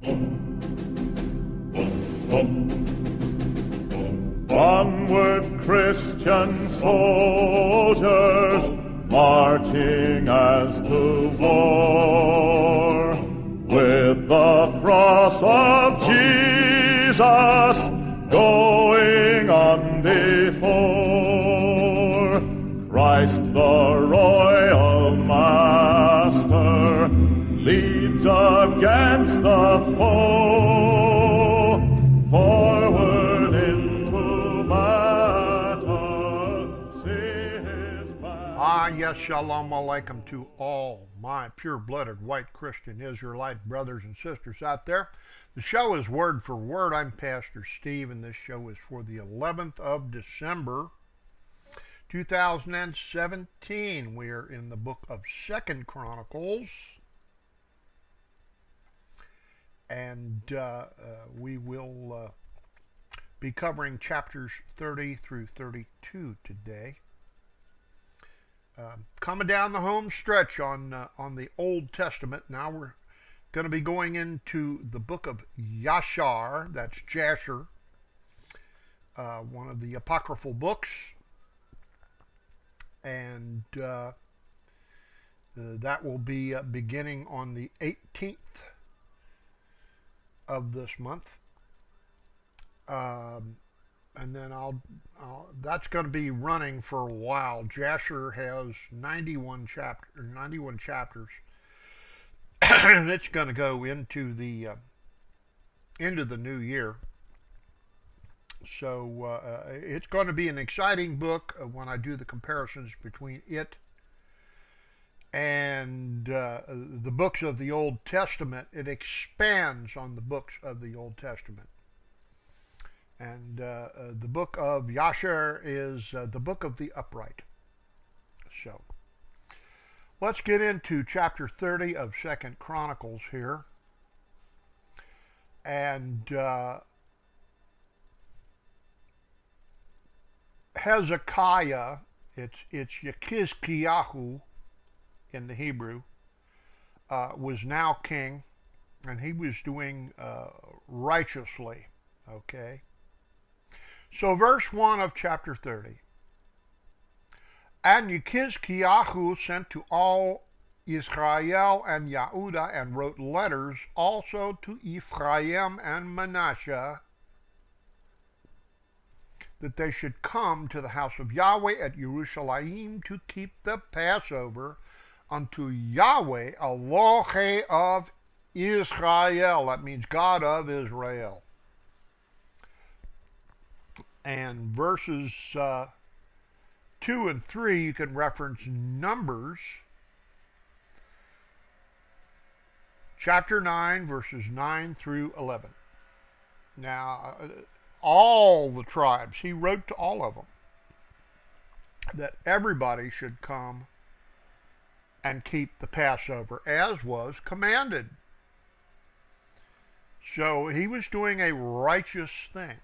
Onward, Christian soldiers, marching as to war, with the cross of Jesus going on before. Christ the royal master leads against the foe, forward into battle, see his banner. Yes, shalom alaikum to all my pure-blooded white Christian Israelite brothers and sisters out there. The show is Word for Word. I'm Pastor Steve, and this show is for the 11th of December, 2017. We are in the book of 2nd Chronicles, and we will be covering chapters 30 through 32 today. Coming down the home stretch on the Old Testament. Now we're going to be going into the book of Yashar. That's Jasher, one of the apocryphal books, and that will be beginning on the 18th of this month. And then that's going to be running for a while. Jasher has 91 chapters, and it's going to go into the new year. So it's going to be an exciting book when I do the comparisons between it and the books of the Old Testament. It expands on the books of the Old Testament. And the book of Yashar is the book of the upright. So let's get into chapter 30 of 2nd Chronicles here. And Hezekiah, it's Yechizkiyahu in the Hebrew, was now king, and he was doing righteously. Okay. So verse 1 of chapter 30. And Yechizkiyahu sent to all Israel and Yehudah and wrote letters also to Ephraim and Manasseh, that they should come to the house of Yahweh at Jerusalem to keep the Passover unto Yahweh, Elohe of Israel. That means God of Israel. And verses 2 and 3, you can reference Numbers, chapter 9, verses 9 through 11. Now, all the tribes, he wrote to all of them that everybody should come and keep the Passover as was commanded. So he was doing a righteous thing.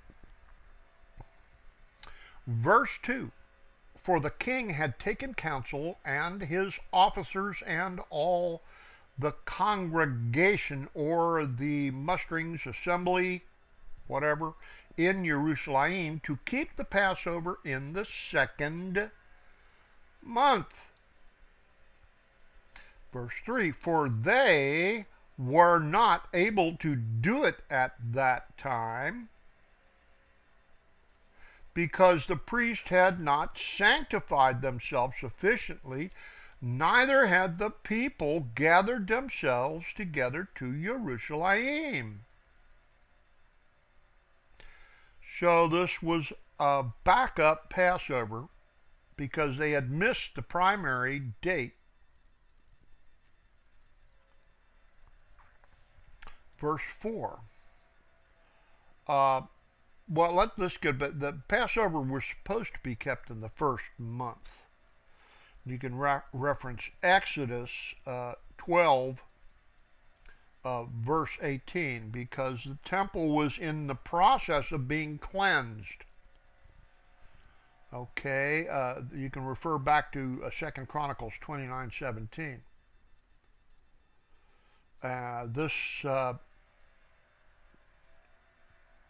Verse 2, for the king had taken counsel, and his officers and all the congregation, or the musterings, assembly, whatever, in Jerusalem, to keep the Passover in the 2nd month. Verse 3, for they were not able to do it at that time, because the priest had not sanctified themselves sufficiently, neither had the people gathered themselves together to Jerusalem. So this was a backup Passover because they had missed the primary date. Verse 4. Well, let's get, but the Passover was supposed to be kept in the 1st month. You can reference Exodus 12, verse 18, because the temple was in the process of being cleansed. Okay, you can refer back to 2nd Chronicles 29:17. This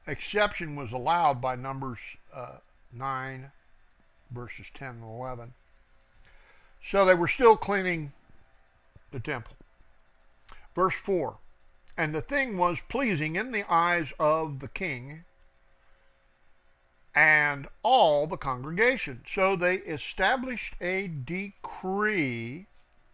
exception was allowed by Numbers 9, verses 10 and 11. So they were still cleaning the temple. Verse 4, and the thing was pleasing in the eyes of the king and all the congregation. So they established a decree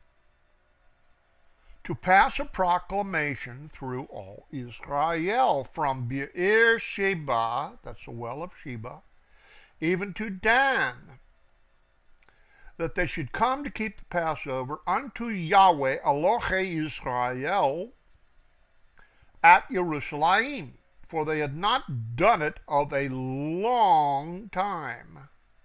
to pass a proclamation through all Israel, from Beersheba, that's the well of Sheba, even to Dan, that they should come to keep the Passover unto Yahweh Elohei Israel at Jerusalem, for they had not done it of a long time,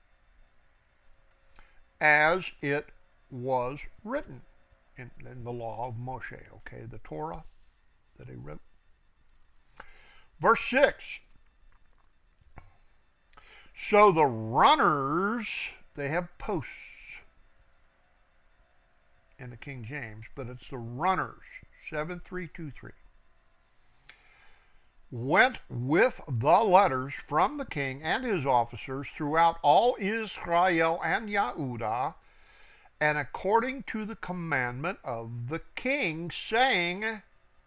as it was written in the law of Moshe, okay, the Torah that he wrote. Verse 6, so the runners, they have posts in the King James, but it's the runners, 7323, went with the letters from the king and his officers throughout all Israel and Yehudah, and according to the commandment of the king, saying,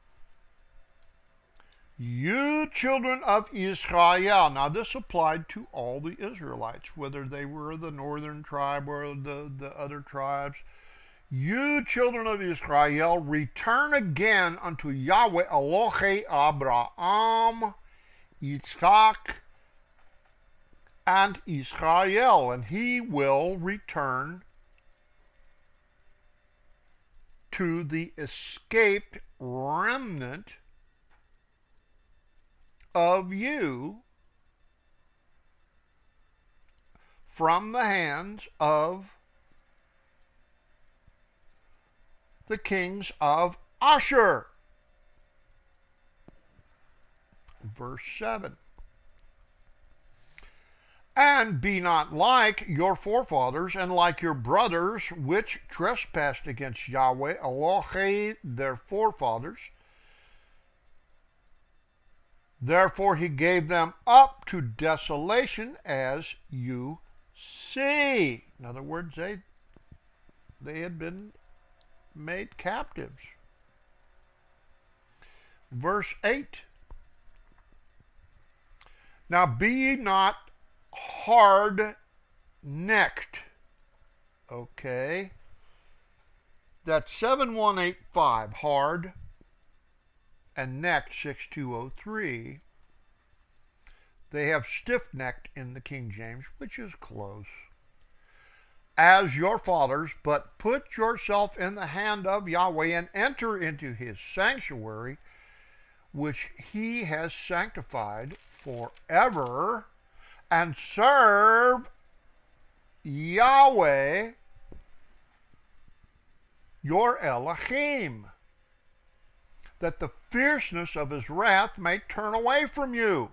you children of Israel. Now this applied to all the Israelites, whether they were the northern tribe or the other tribes. You children of Israel, return again unto Yahweh Elohei Abraham, Yitzchak, and Israel, and he will return to the escaped remnant of you from the hands of the kings of Ashur. Verse 7. And be not like your forefathers and like your brothers, which trespassed against Yahweh Elohei their forefathers. Therefore he gave them up to desolation, as you see. In other words, they had been made captives. Verse 8. Now be ye not hard-necked. Okay. That's 7185, hard, and necked, 6203. They have stiff-necked in the King James, which is close. As your fathers, but put yourself in the hand of Yahweh and enter into his sanctuary, which he has sanctified forever, and serve Yahweh your Elohim, that the fierceness of his wrath may turn away from you.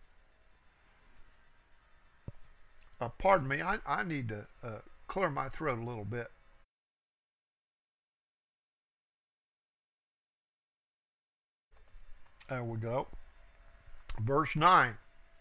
Pardon me, I need to clear my throat a little bit. There we go. Verse 9.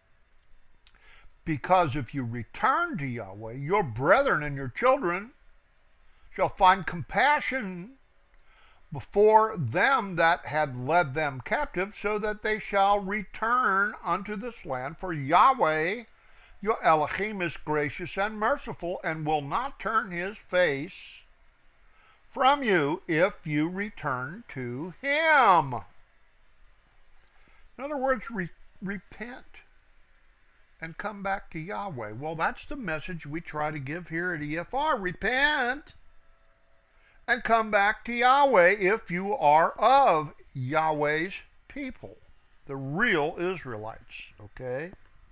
Because if you return to Yahweh, your brethren and your children shall find compassion before them that had led them captive, so that they shall return unto this land. For Yahweh, your Elohim, is gracious and merciful, and will not turn his face from you if you return to him. In other words, repent and come back to Yahweh. Well, that's the message we try to give here at EFR. Repent and come back to Yahweh if you are of Yahweh's people, the real Israelites, okay?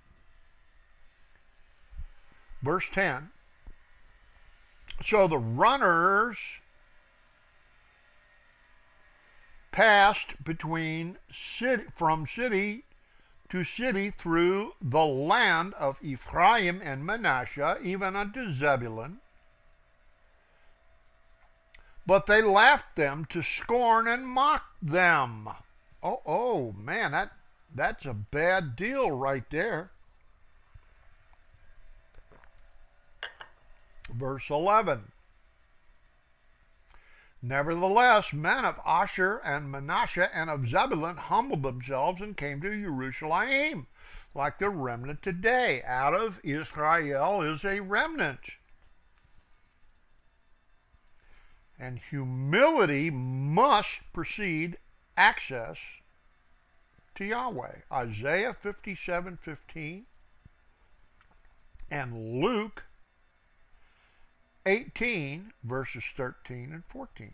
Verse 10. So the runners passed from city to city through the land of Ephraim and Manasseh, even unto Zebulun. But they laughed them to scorn and mocked them. Oh man, That's a bad deal right there. Verse 11. Nevertheless, men of Asher and Manasseh and of Zebulun humbled themselves and came to Jerusalem, like the remnant today. Out of Israel is a remnant. And humility must precede access to Yahweh. Isaiah 57:15 and Luke 18, verses 13 and 14.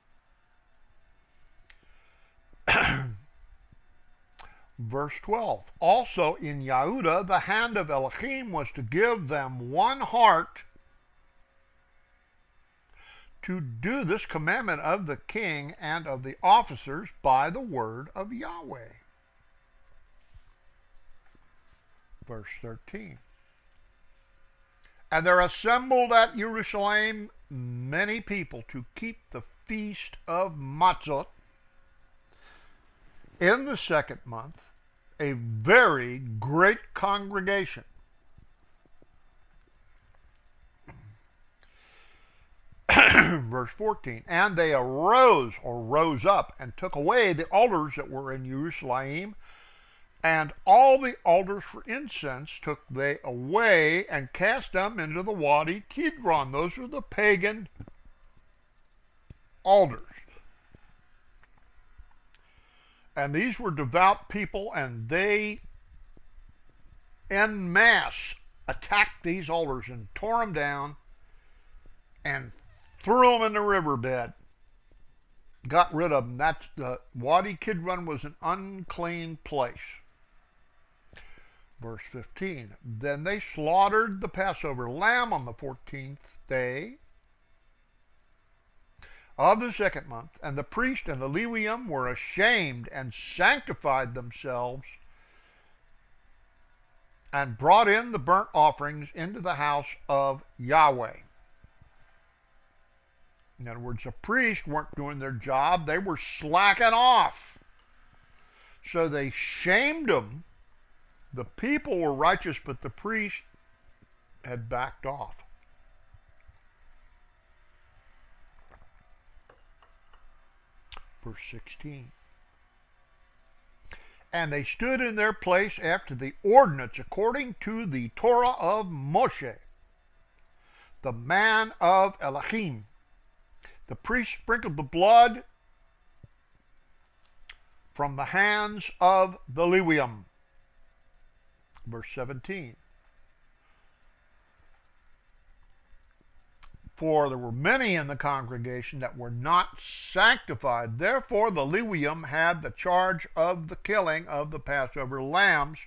Verse 12. Also in Yehudah, the hand of Elohim was to give them one heart to do this commandment of the king and of the officers by the word of Yahweh. Verse 13. And there assembled at Jerusalem many people to keep the feast of Matzot in the second month, a very great congregation. Verse 14, and they arose or rose up and took away the altars that were in Jerusalem, and all the altars for incense took they away and cast them into the Wadi Kidron. Those are the pagan altars. And these were devout people, and they en masse attacked these altars and tore them down and threw them in the riverbed. Got rid of them. That's the Wadi Kidron was an unclean place. Verse 15. Then they slaughtered the Passover lamb on the 14th day of the second month, and the priest and the Levium were ashamed and sanctified themselves and brought in the burnt offerings into the house of Yahweh. In other words, the priests weren't doing their job. They were slacking off. So they shamed them. The people were righteous, but the priest had backed off. Verse 16. And they stood in their place after the ordinance according to the Torah of Moshe, the man of Elohim. The priest sprinkled the blood from the hands of the Levium. Verse 17. For there were many in the congregation that were not sanctified. Therefore the Levium had the charge of the killing of the Passover lambs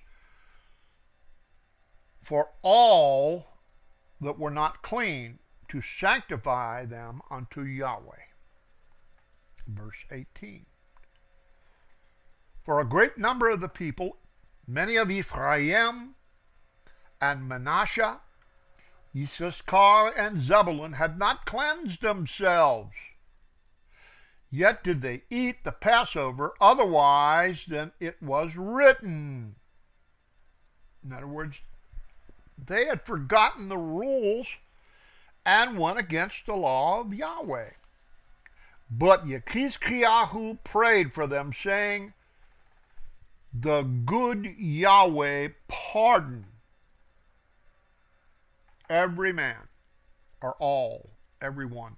for all that were not clean, to sanctify them unto Yahweh. Verse 18. For a great number of the people, many of Ephraim and Manasseh, Issachar and Zebulun, had not cleansed themselves, yet did they eat the Passover otherwise than it was written. In other words, they had forgotten the rules and went against the law of Yahweh. But Yechizkiyahu prayed for them, saying, the good Yahweh pardon every man, or all, every one.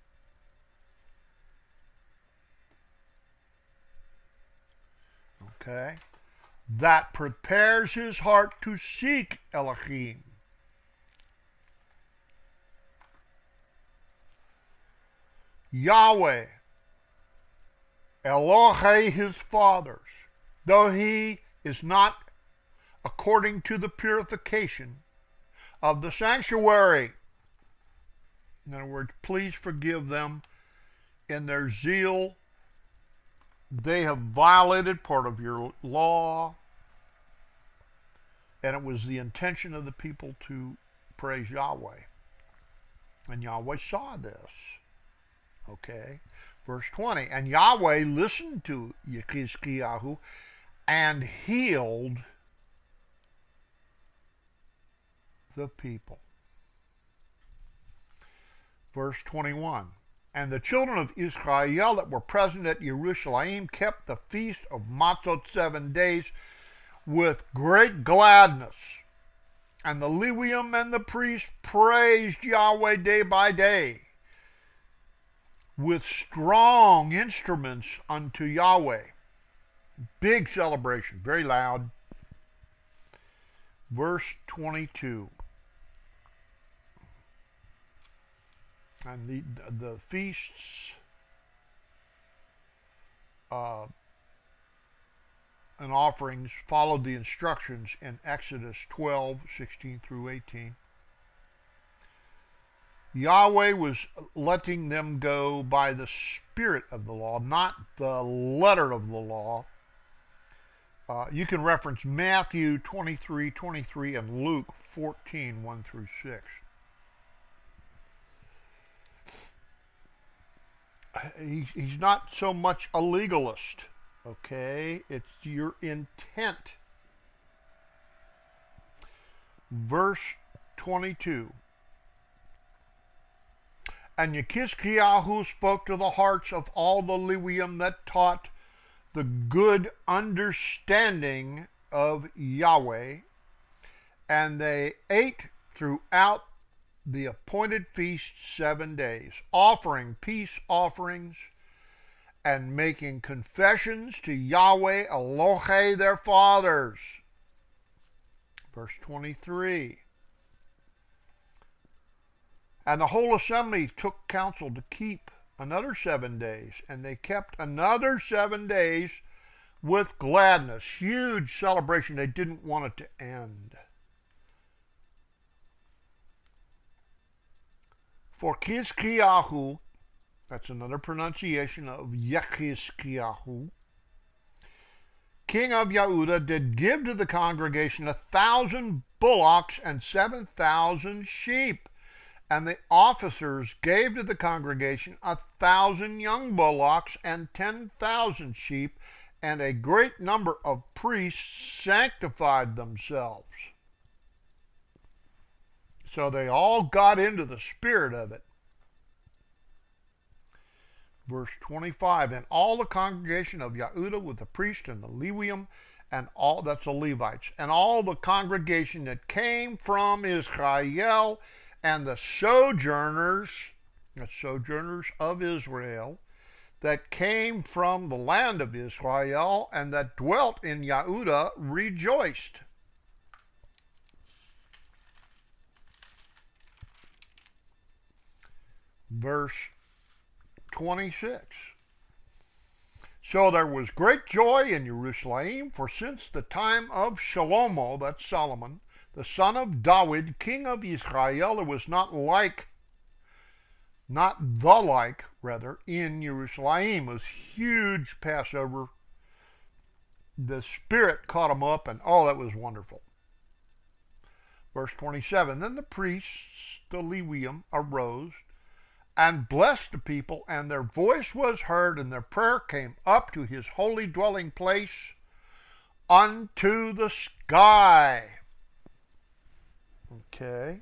Okay? That prepares his heart to seek Elohim. Yahweh, Elohei his fathers, though he is not according to the purification of the sanctuary. In other words, please forgive them in their zeal. They have violated part of your law, and it was the intention of the people to praise Yahweh. And Yahweh saw this. Okay, verse 20. And Yahweh listened to Yechizkiyahu and healed the people. Verse 21. And the children of Israel that were present at Jerusalem kept the feast of Matzot 7 days with great gladness. And the Levium and the priests praised Yahweh day by day with strong instruments unto Yahweh. Big celebration, very loud. Verse 22. And the feasts and offerings followed the instructions in Exodus 12:16 through 18. Yahweh was letting them go by the spirit of the law, not the letter of the law. You can reference Matthew 23:23 and Luke 14:1 through 6. He's not so much a legalist, okay? It's your intent. Verse 22. And Yechizkiyahu spoke to the hearts of all the Levium that taught the good understanding of Yahweh, and they ate throughout the appointed feast 7 days, offering peace offerings and making confessions to Yahweh Elohei their fathers. Verse 23. And the whole assembly took counsel to keep another 7 days, and they kept another 7 days with gladness. Huge celebration. They didn't want it to end. For Chizkiyahu, that's another pronunciation of Yechizkiyahu, king of Yehuda, did give to the congregation 1,000 bullocks and 7,000 sheep. And the officers gave to the congregation 1,000 young bullocks and 10,000 sheep, and a great number of priests sanctified themselves. So they all got into the spirit of it. Verse 25, and all the congregation of Yehuda with the priest and the Levium, and all, that's the Levites, and all the congregation that came from Israel, and the sojourners, the sojourners of Israel, that came from the land of Israel, and that dwelt in Yehuda, rejoiced. Verse 26. So there was great joy in Jerusalem, for since the time of Shlomo, that's Solomon, the son of David, king of Israel, there was not the like, in Jerusalem. It was huge Passover. The Spirit caught them up, and oh, that was wonderful. Verse 27, then the priests, the Levium, arose and blessed the people, and their voice was heard, and their prayer came up to his holy dwelling place unto the sky. Okay.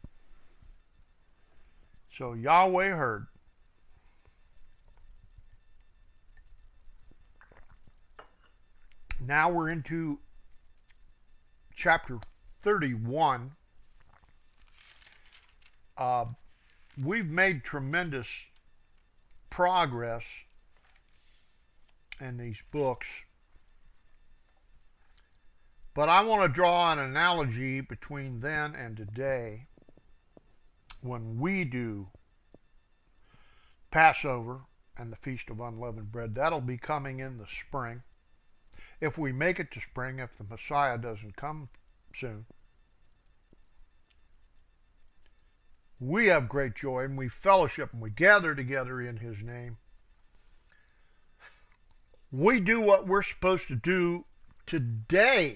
So Yahweh heard. Now we're into chapter 31. We've made tremendous progress in these books, but I want to draw an analogy between then and today when we do Passover and the Feast of Unleavened Bread. That'll be coming in the spring. If we make it to spring, if the Messiah doesn't come soon. We have great joy, and we fellowship, and we gather together in his name. We do what we're supposed to do today,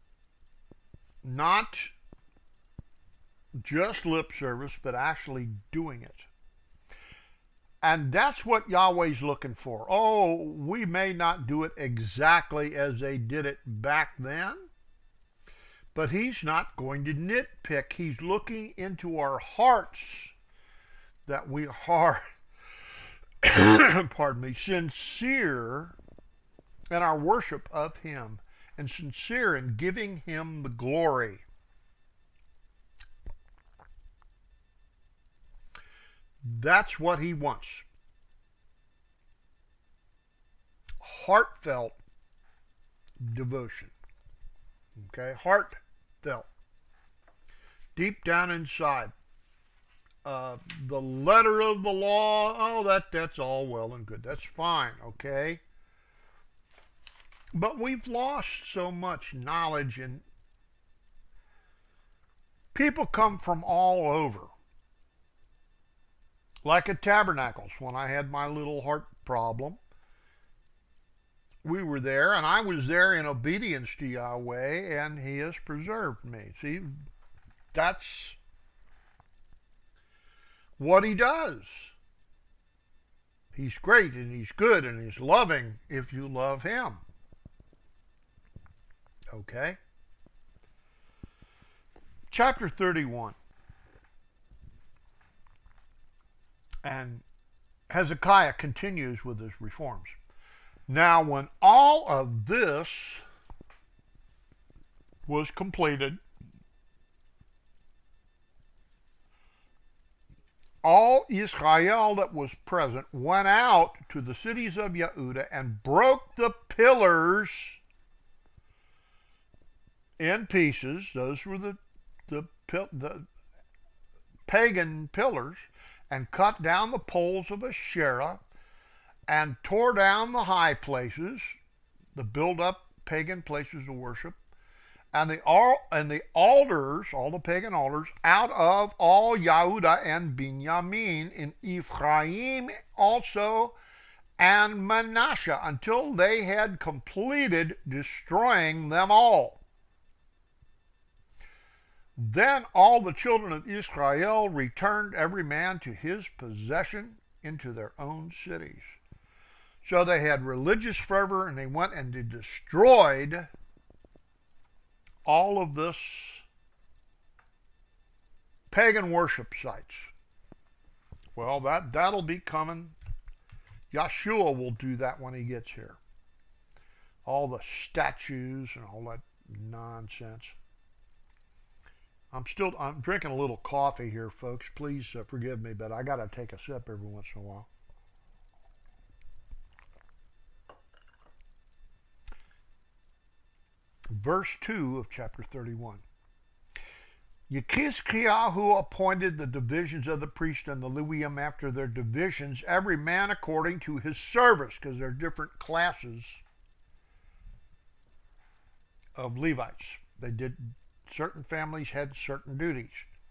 not just lip service, but actually doing it. And that's what Yahweh's looking for. Oh, we may not do it exactly as they did it back then, but he's not going to nitpick. He's looking into our hearts that we are, pardon me, sincere in our worship of him and sincere in giving him the glory. That's what he wants. Heartfelt devotion. Okay? Heartfelt. Deep down inside. The letter of the law, oh, that's all well and good. That's fine, okay? But we've lost so much knowledge, and people come from all over. Like at Tabernacles, when I had my little heart problem, we were there, and I was there in obedience to Yahweh, and he has preserved me. See, that's what he does. He's great, and he's good, and he's loving if you love him. Okay? Chapter 31. And Hezekiah continues with his reforms. Now, when all of this was completed, all Israel that was present went out to the cities of Yehudah and broke the pillars in pieces. Those were the pagan pillars, and cut down the poles of Asherah, and tore down the high places, the built-up pagan places of worship, and the altars, all the pagan altars, out of all Yehudah and Binyamin, in Ephraim also, and Manasseh, until they had completed destroying them all. Then all the children of Israel returned every man to his possession into their own cities. So they had religious fervor, and they went and they destroyed all of this pagan worship sites. Well, that'll be coming. Yeshua will do that when he gets here. All the statues and all that nonsense. I'm drinking a little coffee here, folks. Please forgive me, but I got to take a sip every once in a while. Verse 2 of chapter 31. Yechizkiyahu appointed the divisions of the priest and the Levium after their divisions, every man according to his service, because there are different classes of Levites. Certain families had certain duties.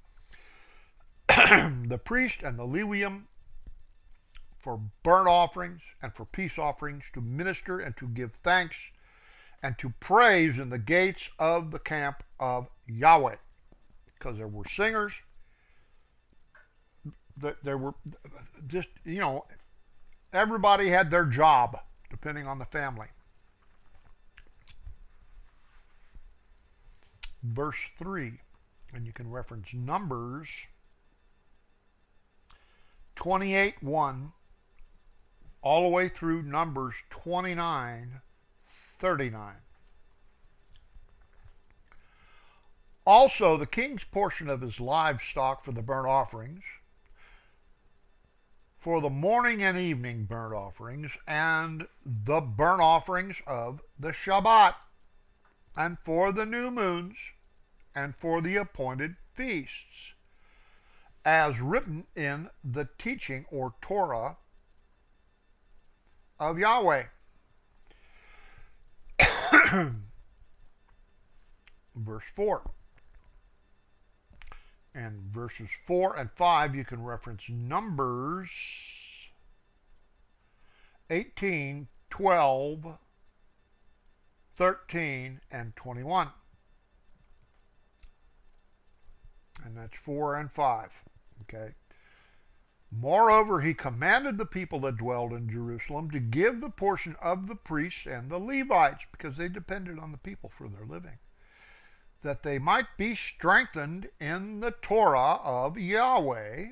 The priest and the Levium for burnt offerings and for peace offerings, to minister and to give thanks and to praise in the gates of the camp of Yahweh. Because there were singers, there were just, everybody had their job, depending on the family. Verse 3, and you can reference Numbers 28:1 all the way through Numbers 29:39. Also, the king's portion of his livestock for the burnt offerings, for the morning and evening burnt offerings, and the burnt offerings of the Shabbat, and for the new moons, and for the appointed feasts, as written in the teaching or Torah of Yahweh. Verse 4. And verses 4 and 5, you can reference Numbers 18, 12, 13, and 21. And that's 4 and 5. Okay. Moreover, he commanded the people that dwelled in Jerusalem to give the portion of the priests and the Levites, because they depended on the people for their living, that they might be strengthened in the Torah of Yahweh.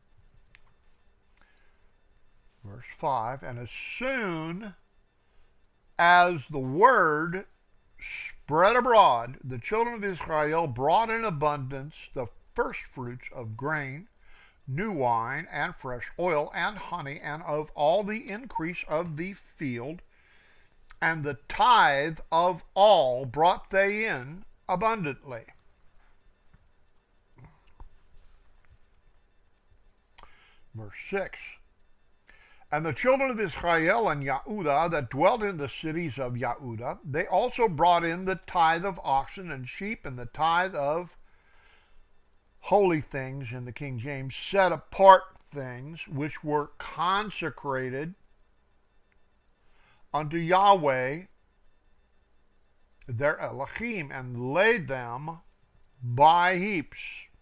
Verse 5, and as soon as the word spread abroad, the children of Israel brought in abundance the first fruits of grain, new wine, and fresh oil, and honey, and of all the increase of the field, and the tithe of all brought they in abundantly. Verse 6, and the children of Israel and Yehudah that dwelt in the cities of Yehudah, they also brought in the tithe of oxen and sheep, and the tithe of holy things, in the King James, set apart things, which were consecrated unto Yahweh their Elohim, and laid them by heaps.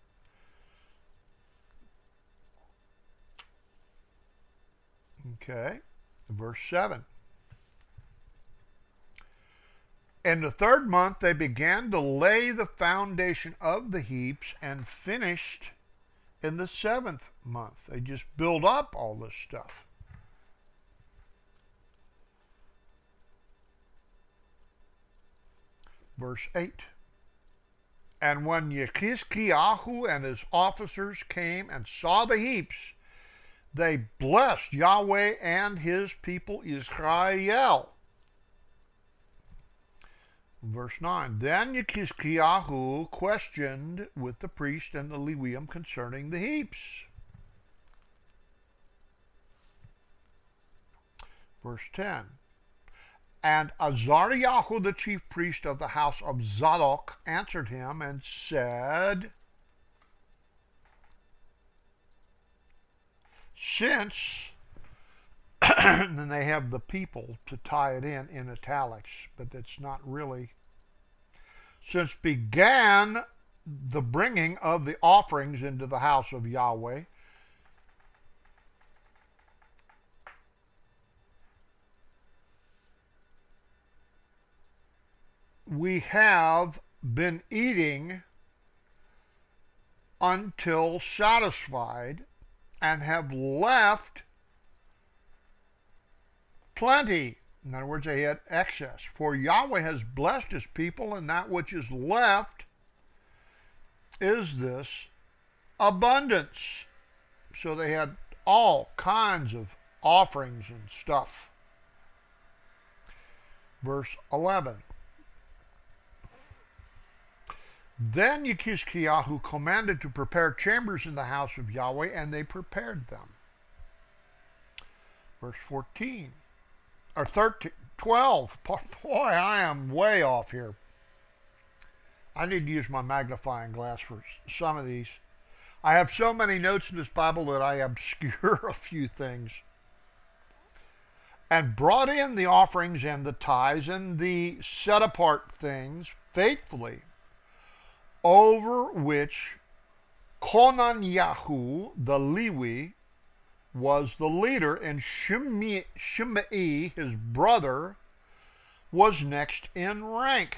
Okay, verse 7. In the third month they began to lay the foundation of the heaps, and finished in the 7th month. They just build up all this stuff. Verse 8. And when Yechizkiyahu and his officers came and saw the heaps, they blessed Yahweh and his people Israel. Verse 9, then Yechizkiyahu questioned with the priest and the Levium concerning the heaps. Verse 10, and Azariahu, the chief priest of the house of Zadok, answered him and said, since, and then they have the people to tie it in italics, but it's not really. Since began the bringing of the offerings into the house of Yahweh, we have been eating until satisfied, and have left plenty. In other words, they had excess. For Yahweh has blessed his people, and that which is left is this abundance. So they had all kinds of offerings and stuff. Verse 11. Then Yechizkiyahu commanded to prepare chambers in the house of Yahweh, and they prepared them. Verse 14, or 13, 12. Boy, I am way off here. I need to use my magnifying glass for some of these. I have so many notes in this Bible that I obscure a few things. And brought in the offerings and the tithes and the set apart things faithfully, over which Konanyahu the Lewi was the leader, and Shimei, his brother, was next in rank.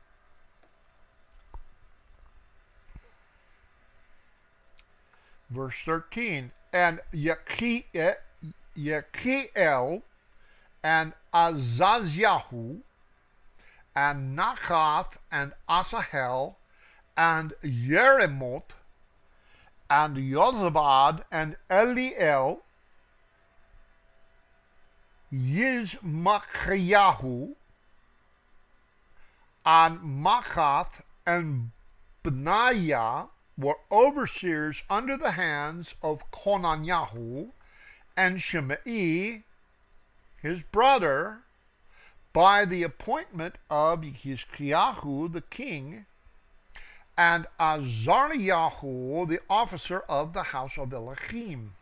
Verse 13, and Yechiel and Azaziahu and Nachath and Asahel and Yeremoth and Yozabad and Eliel, Yizmachiyahu and Machath and Benaiah were overseers under the hands of Konanyahu and Shimei, his brother, by the appointment of Yechizkiyahu the king, and Azariahu the officer of the house of Elohim.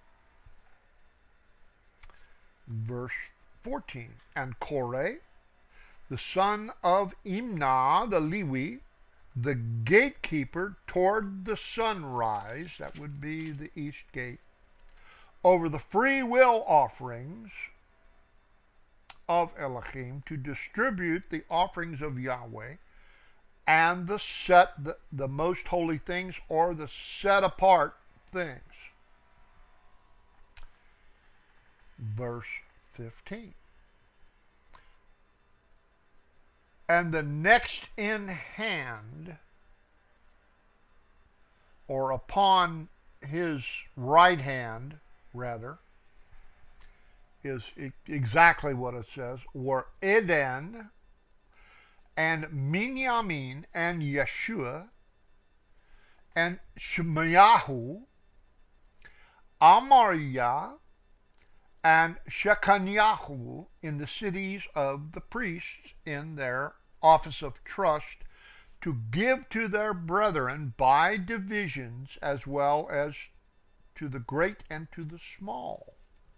Verse 14, and Korah, the son of Imnah the Lewi, the gatekeeper toward the sunrise, that would be the east gate, over the free will offerings of Elohim, to distribute the offerings of Yahweh and the most holy things, or the set apart things. Verse 15. And the next in hand, or upon his right hand, rather, is exactly what it says, were Eden and Minyamin and Yeshua and Shemayahu, Amariah and Shekanyahu in the cities of the priests in their office of trust, to give to their brethren by divisions, as well as to the great and to the small.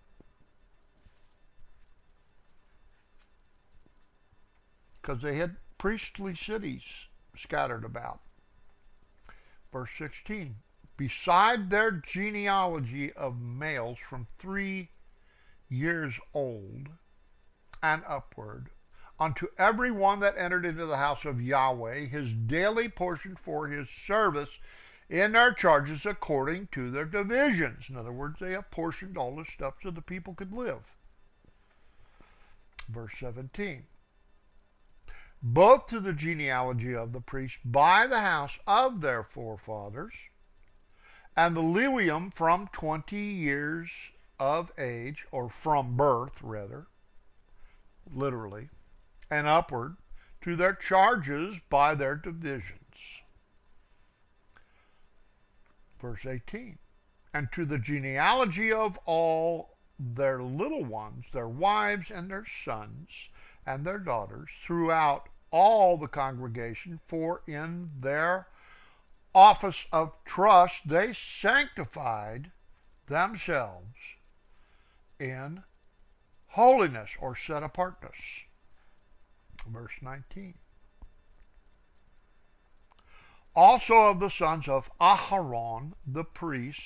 Because they had priestly cities scattered about. Verse 16. Beside their genealogy of males from 3 years old and upward, unto every one that entered into the house of Yahweh, his daily portion for his service in their charges according to their divisions. In other words, they apportioned all this stuff so the people could live. Verse 17. Both to the genealogy of the priests by the house of their forefathers, and the Lewium from 20 years of age, or from birth rather, literally, and upward, to their charges by their divisions. Verse 18. And to the genealogy of all their little ones, their wives and their sons and their daughters, throughout all the congregation, for in their office of trust they sanctified themselves in holiness, or set apartness. Verse 19. Also of the sons of Aharon, the priests,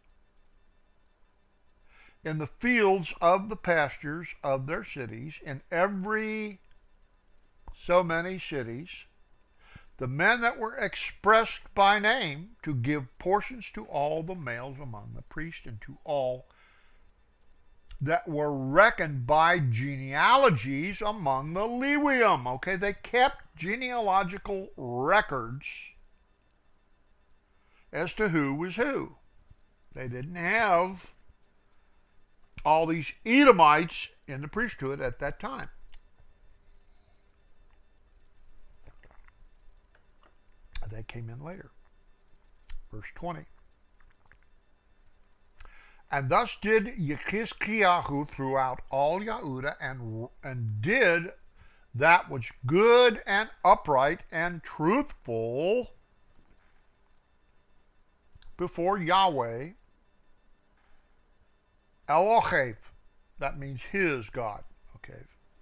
in the fields of the pastures of their cities, in every so many cities, the men that were expressed by name, to give portions to all the males among the priests, and to all that were reckoned by genealogies among the Lewium. Okay, they kept genealogical records as to who was who. They didn't have all these Edomites in the priesthood at that time. They came in later. Verse 20. And thus did Yechizkiyahu throughout all Yehuda, and did that which good and upright and truthful before Yahweh Elohim. That means his God. Okay.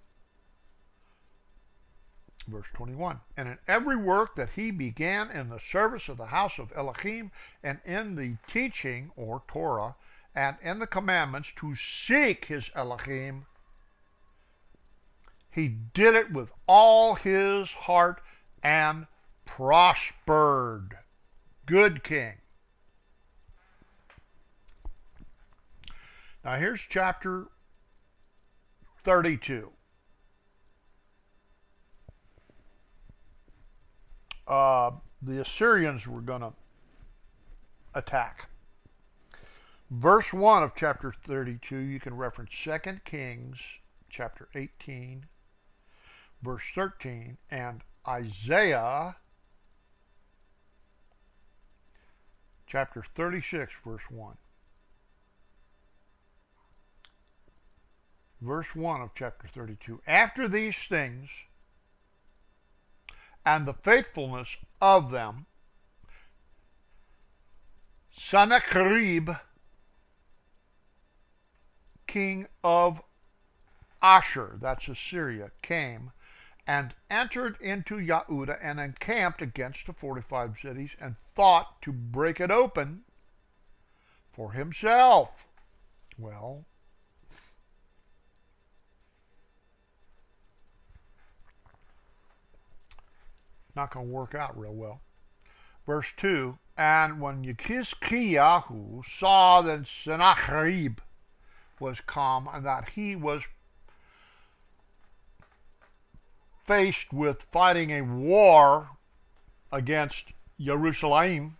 Verse 21. And in every work that he began in the service of the house of Elohim, and in the teaching, or Torah, and in the commandments to seek his Elohim, he did it with all his heart and prospered. Good king. Now here's chapter 32. The Assyrians were going to attack. Verse 1 of chapter 32, you can reference 2 Kings chapter 18, verse 13, and Isaiah chapter 36, verse 1. Verse 1 of chapter 32. After these things, and the faithfulness of them, Sennacherib, king of Ashur, that's Assyria, came and entered into Yehuda and encamped against the 45 cities, and thought to break it open for himself. Well, not going to work out real well. Verse 2, and when Yechizkiyahu saw that Sennacherib was come and that he was faced with fighting a war against Jerusalem,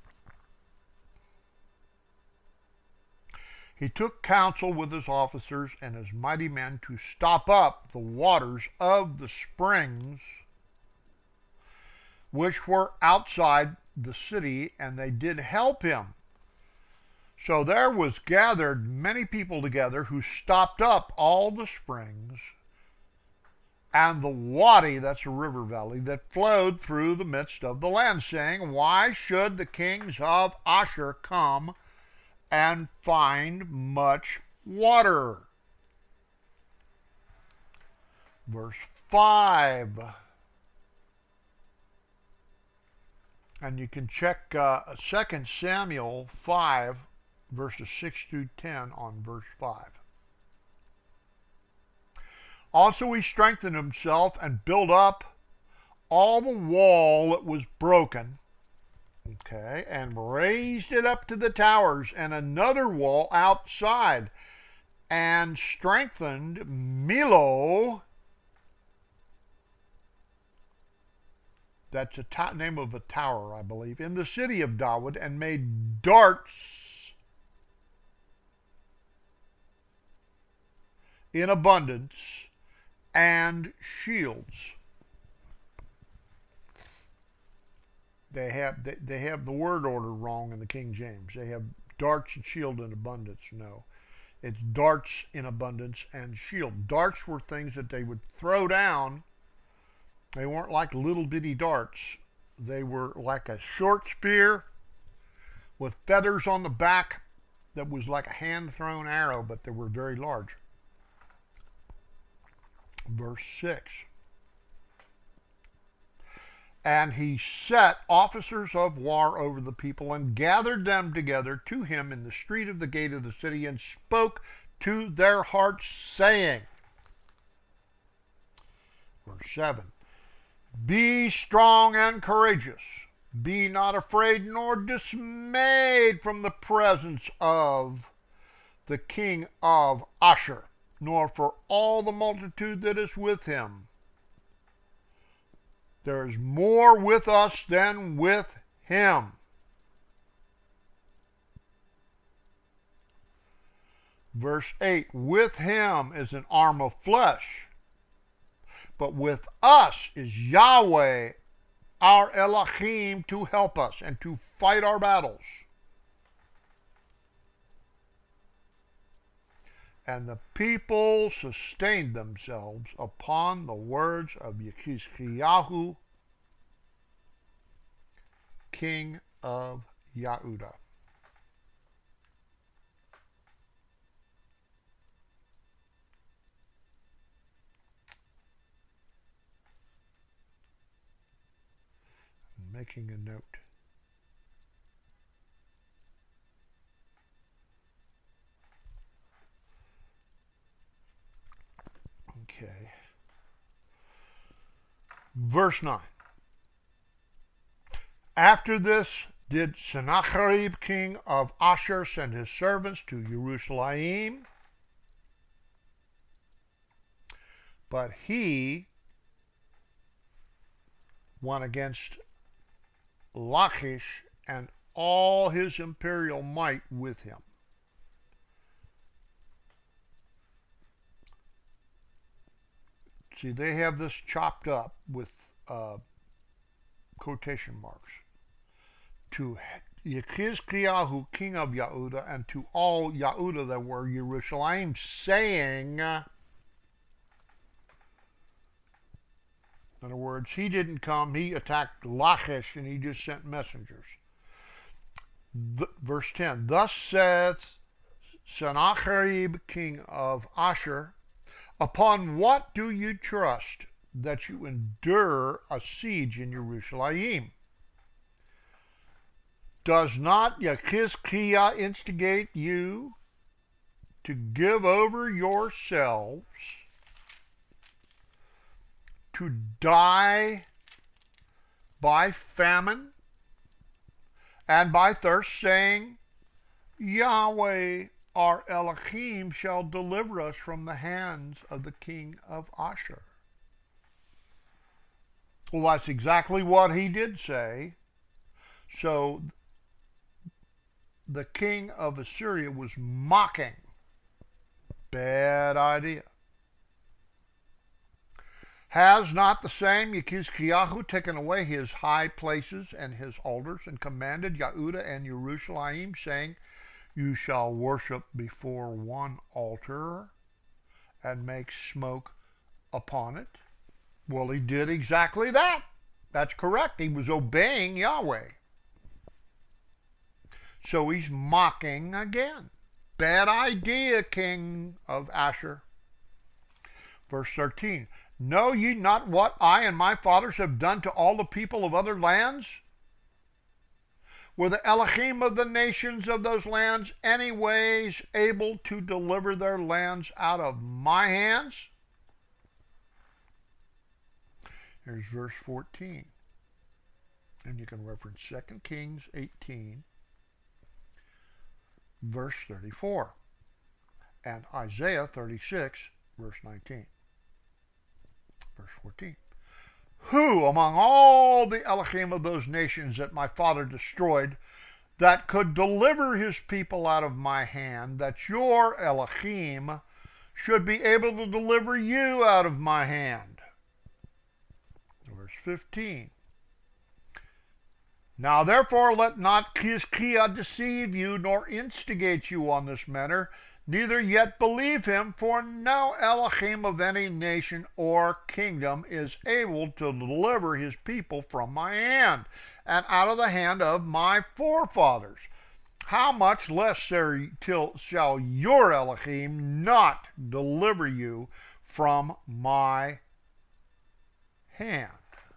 he took counsel with his officers and his mighty men to stop up the waters of the springs which were outside the city, and they did help him. So there was gathered many people together who stopped up all the springs and the wadi, that's a river valley, that flowed through the midst of the land, saying, why should the kings of Ashur come and find much water? Verse 5. And you can check 2 Samuel 5, verses 6 through 10 on verse 5. Also he strengthened himself and built up all the wall that was broken, okay, and raised it up to the towers, and another wall outside, and strengthened Millo. That's a name of a tower, I believe, in the city of David, and made darts in abundance and shields. They have the word order wrong in the King James. They have darts and shield in abundance. No, it's darts in abundance and shield. Darts were things that they would throw down. They weren't like little bitty darts. They were like a short spear with feathers on the back that was like a hand-thrown arrow, but they were very large. Verse 6. And he set officers of war over the people and gathered them together to him in the street of the gate of the city and spoke to their hearts, saying, verse 7, be strong and courageous. Be not afraid nor dismayed from the presence of the king of Ashur, nor for all the multitude that is with him. There is more with us than with him. Verse 8, with him is an arm of flesh, but with us is Yahweh, our Elohim, to help us and to fight our battles. And the people sustained themselves upon the words of Yechizkiyahu, king of Yehudah. Making a note. Okay. Verse 9. After this did Sennacherib king of Ashur send his servants to Jerusalem, but he went against Lachish and all his imperial might with him. See, they have this chopped up with quotation marks. To Yechizkiyahu, king of Yehudah, and to all Yehudah that were Jerusalem, saying, in other words, he didn't come, he attacked Lachish, and he just sent messengers. Verse 10, thus saith Sennacherib, king of Ashur, upon what do you trust that you endure a siege in Jerusalem? Does not Yechizkiah instigate you to give over yourselves to die by famine and by thirst, saying, Yahweh our Elohim shall deliver us from the hands of the king of Ashur. Well, that's exactly what he did say. So the king of Assyria was mocking. Bad idea. Has not the same Yechizkiyahu taken away his high places and his altars, and commanded Yehuda and Jerusalem, saying, You shall worship before one altar and make smoke upon it? Well, he did exactly that. That's correct. He was obeying Yahweh. So he's mocking again. Bad idea, king of Ashur. Verse 13. Know ye not what I and my fathers have done to all the people of other lands? Were the Elohim of the nations of those lands anyways able to deliver their lands out of my hands? Here's verse 14. And you can reference 2 Kings 18, verse 34, and Isaiah 36, verse 19. Verse 14. Who among all the Elohim of those nations that my father destroyed, that could deliver his people out of my hand, that your Elohim should be able to deliver you out of my hand? Verse 15. Now therefore let not Chizkiah deceive you, nor instigate you on this matter, neither yet believe him, for no Elohim of any nation or kingdom is able to deliver his people from my hand, and out of the hand of my forefathers. How much less shall your Elohim not deliver you from my hand?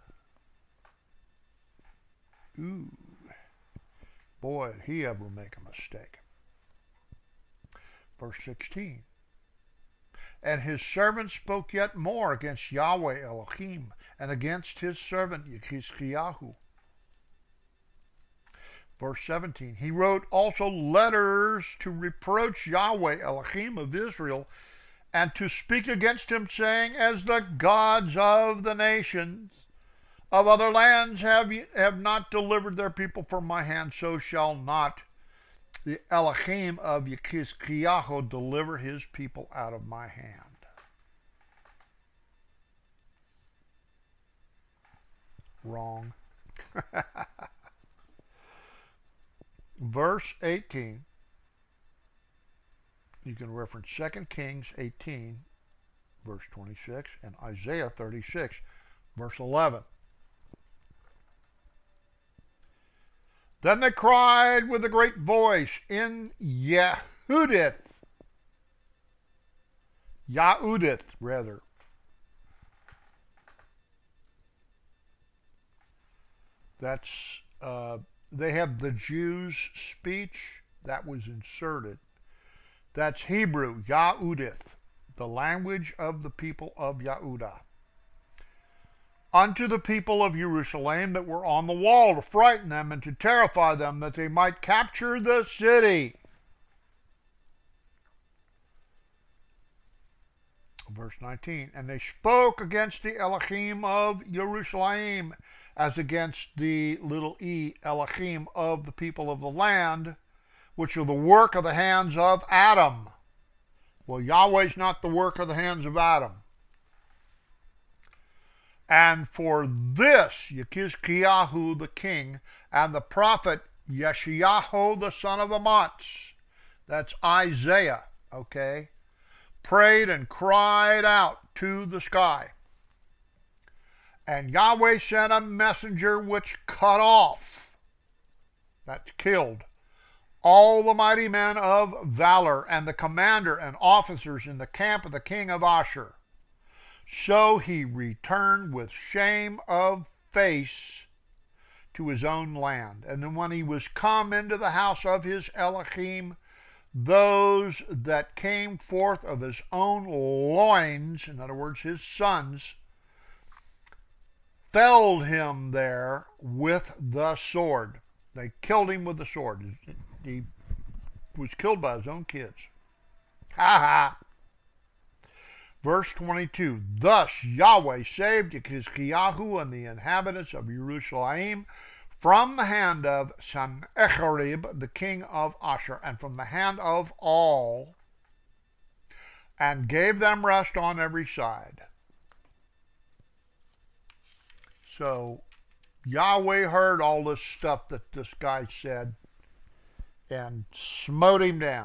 Ooh, boy, did he ever make a mistake. Verse 16. And his servant spoke yet more against Yahweh Elohim, and against his servant Yechizkiyahu. Verse 17. He wrote also letters to reproach Yahweh Elohim of Israel, and to speak against him, saying, As the gods of the nations of other lands have not delivered their people from my hand, so shall not the Elohim of Yechizkiyahu deliver his people out of my hand. Wrong. Verse 18. You can reference 2 Kings 18, verse 26, and Isaiah 36, verse 11. Then they cried with a great voice in Yehudith, rather. That's, they have the Jews' speech that was inserted. That's Hebrew, Yehudith, the language of the people of Yehudah. Unto the people of Jerusalem that were on the wall, to frighten them and to terrify them, that they might capture the city. Verse 19. And they spoke against the Elohim of Jerusalem, as against the little e Elohim of the people of the land, which are the work of the hands of Adam. Well, Yahweh's not the work of the hands of Adam. And for this, Yechizkiyahu the king, and the prophet Yeshayahu the son of Amoz, that's Isaiah, okay, prayed and cried out to the sky. And Yahweh sent a messenger which cut off, that's killed, all the mighty men of valor, and the commander and officers in the camp of the king of Ashur. So he returned with shame of face to his own land. And then when he was come into the house of his Elohim, those that came forth of his own loins, in other words, his sons, felled him there with the sword. They killed him with the sword. He was killed by his own kids. Ha ha. Verse 22, thus Yahweh saved Yechizkiyahu and the inhabitants of Jerusalem from the hand of Sennacherib, the king of Ashur, and from the hand of all, and gave them rest on every side. So Yahweh heard all this stuff that this guy said and smote him down.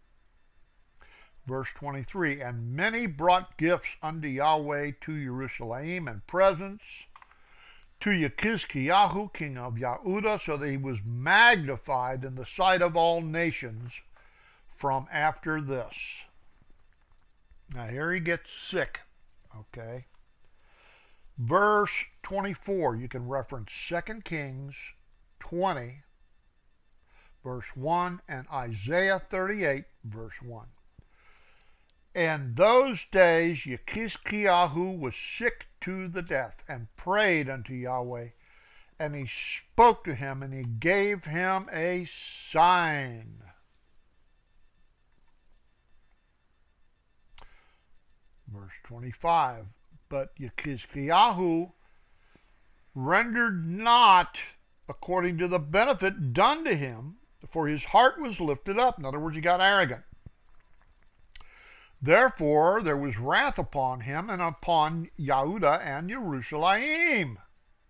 Verse 23, and many brought gifts unto Yahweh to Jerusalem and presents to Yechizkiyahu, king of Yehudah, so that he was magnified in the sight of all nations from after this. Now here he gets sick, okay? Verse 24, you can reference 2 Kings 20, verse 1, and Isaiah 38, verse 1. In those days Yechizkiyahu was sick to the death, and prayed unto Yahweh, and he spoke to him, and he gave him a sign. Verse 25, but Yechizkiyahu rendered not according to the benefit done to him, for his heart was lifted up. In other words, he got arrogant. Therefore there was wrath upon him and upon Yehudah and Jerusalem.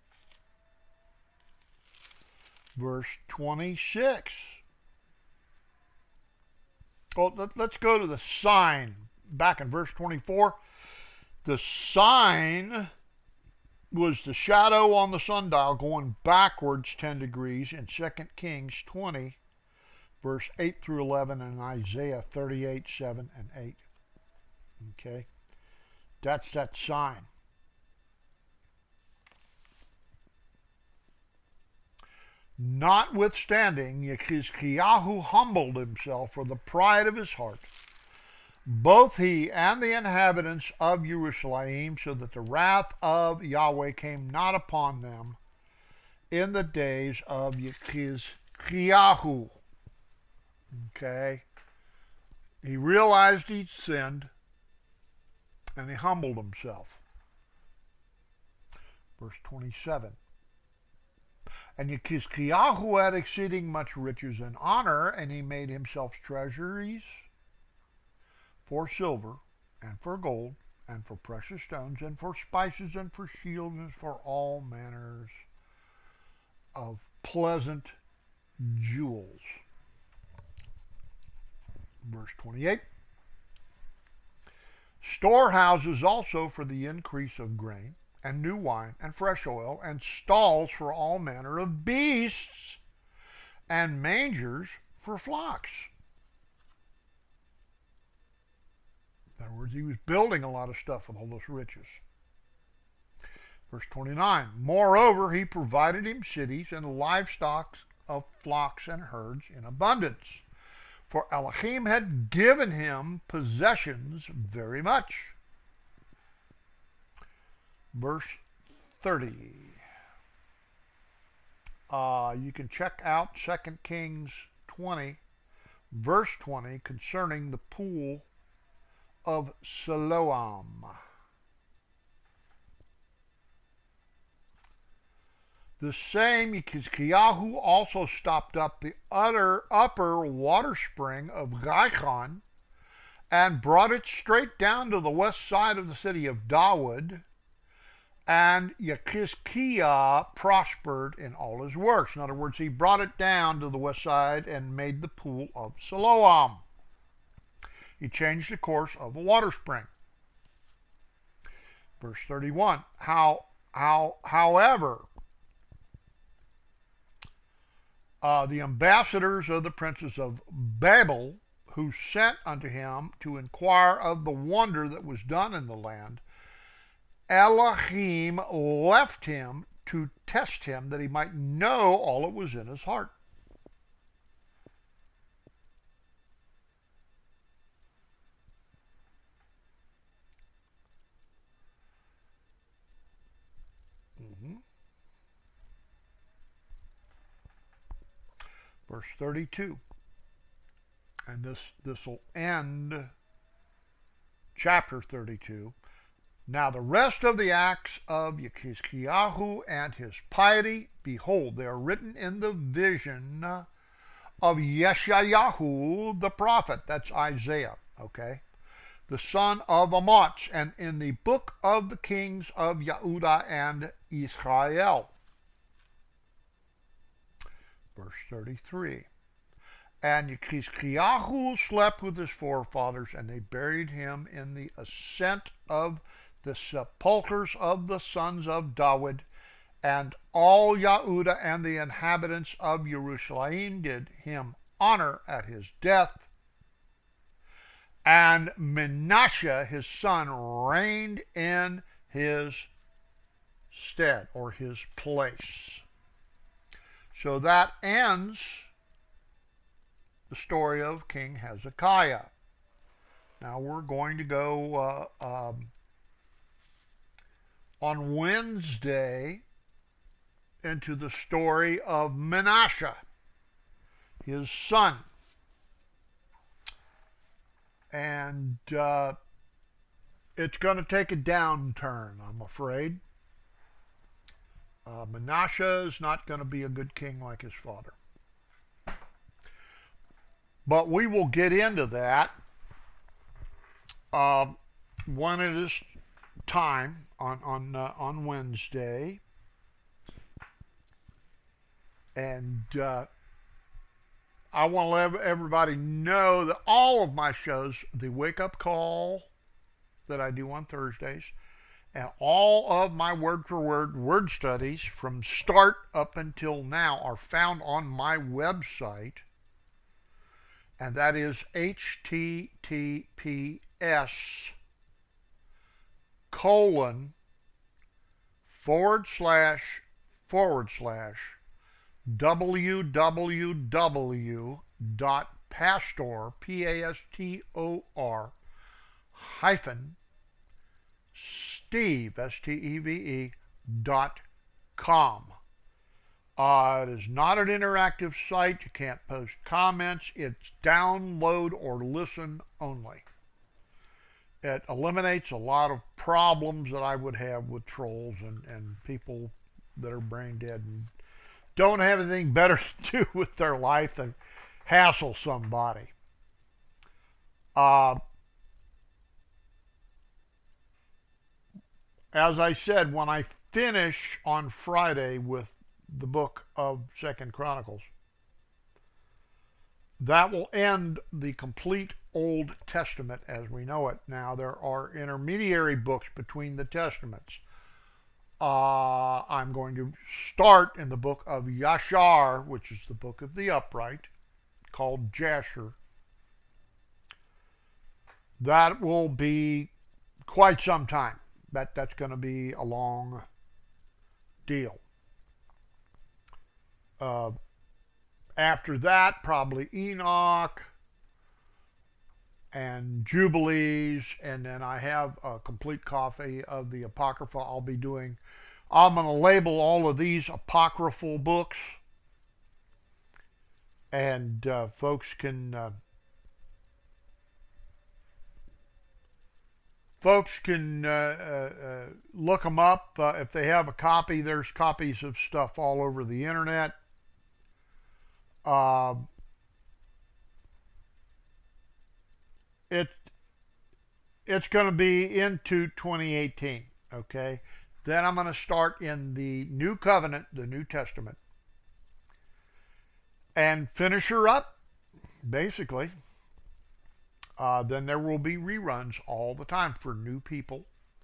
Verse 26. Well, let's go to the sign. Back in verse 24, the sign was the shadow on the sundial going backwards 10 degrees in 2 Kings 20, verse 8 through 11, and Isaiah 38, 7 and 8. Okay, that's that sign. Notwithstanding, Yechizkiyahu humbled himself for the pride of his heart, both he and the inhabitants of Jerusalem, so that the wrath of Yahweh came not upon them in the days of Yechizkiyahu. Okay, he realized he'd sinned, and he humbled himself. Verse 27. And Yechizkiyahu had exceeding much riches and honor, and he made himself treasuries for silver, and for gold, and for precious stones, and for spices, and for shields, and for all manners of pleasant jewels. Verse 28. Storehouses also for the increase of grain, and new wine, and fresh oil, and stalls for all manner of beasts, and mangers for flocks. In other words, he was building a lot of stuff with all those riches. Verse 29, moreover, he provided him cities and livestock of flocks and herds in abundance, for Elohim had given him possessions very much. Verse 30. You can check out 2 Kings 20, verse 20, concerning the pool of Siloam. The same Yechizkiyahu also stopped up the upper water spring of Gihon, and brought it straight down to the west side of the city of Dawood, and Yechizkiah prospered in all his works. In other words, he brought it down to the west side and made the pool of Siloam. He changed the course of a water spring. Verse 31, however, the ambassadors of the princes of Babel, who sent unto him to inquire of the wonder that was done in the land, Elohim left him to test him, that he might know all that was in his heart. Verse 32. And this will end chapter 32. Now the rest of the acts of Yechezkiyahu and his piety, behold, they are written in the vision of Yeshayahu the prophet. That's Isaiah, okay? The son of Amoz, and in the book of the kings of Yehuda and Israel. Verse 33. And Yechezkiyahu slept with his forefathers, and they buried him in the ascent of the sepulchres of the sons of David, and all Yehuda and the inhabitants of Jerusalem did him honor at his death. And Menashe, his son, reigned in his stead, or his place. So that ends the story of King Hezekiah. Now we're going to go on Wednesday into the story of Menashe, his son. And it's going to take a downturn, I'm afraid. Menashe is not going to be a good king like his father. But we will get into that when it is time on Wednesday. And I want to let everybody know that all of my shows, the Wake Up Call that I do on Thursdays, and all of my word-for-word word studies from start up until now are found on my website, and that is https://www.pastor, P-A-S-T-O-R, hyphen Steve, STEVE.com. It is not an interactive site. You can't post comments. It's download or listen only. It eliminates a lot of problems that I would have with trolls and people that are brain dead and don't have anything better to do with their life than hassle somebody. As I said, when I finish on Friday with the book of 2nd Chronicles, that will end the complete Old Testament as we know it. Now, there are intermediary books between the Testaments. I'm going to start in the book of Yashar, which is the book of the upright, called Jasher. That will be quite some time. That's going to be a long deal. After that, probably Enoch and Jubilees, and then I have a complete copy of the Apocrypha. I'm going to label all of these apocryphal books, and folks can look them up. If they have a copy, there's copies of stuff all over the internet. It's going to be into 2018, okay? Then I'm going to start in the New Covenant, the New Testament, and finish her up, basically. Then there will be reruns all the time for new people.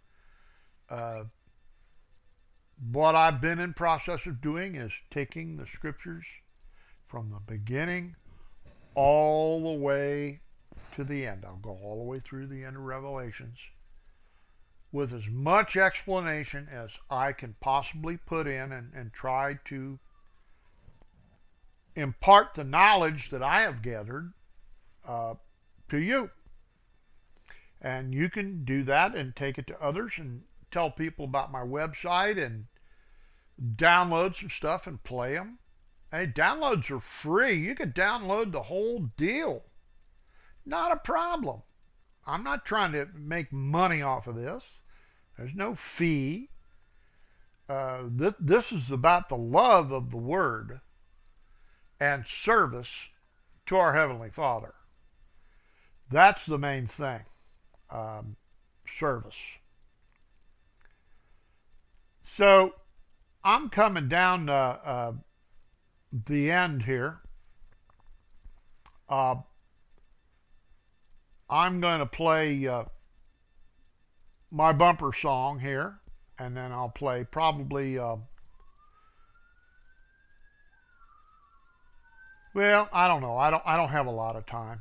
What I've been in process of doing is taking the scriptures from the beginning all the way to the end. I'll go all the way through the end of Revelations with as much explanation as I can possibly put in and try to impart the knowledge that I have gathered to you. And you can do that and take it to others and tell people about my website and download some stuff and play them Hey, downloads are free. You could download the whole deal. Not a problem. I'm not trying to make money off of this. There's no fee. This is about the love of the Word and service to our Heavenly Father. That's the main thing. Service. So I'm coming down the end here. I'm going to play my bumper song here, and then I'll play probably well, I don't know. I don't have a lot of time.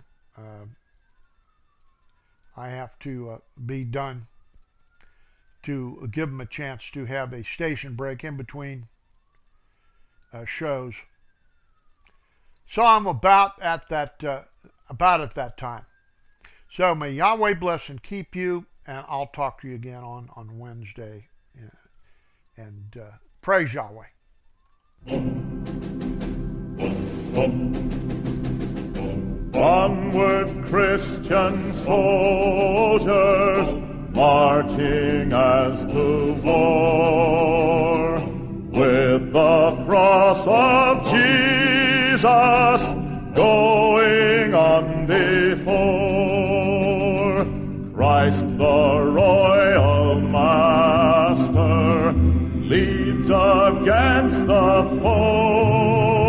I have to be done to give them a chance to have a station break in between shows. So I'm about at that time. So may Yahweh bless and keep you, and I'll talk to you again on Wednesday. And praise Yahweh. Onward, Christian soldiers, marching as to war, with the cross of Jesus going on before. Christ the royal master leads against the foe.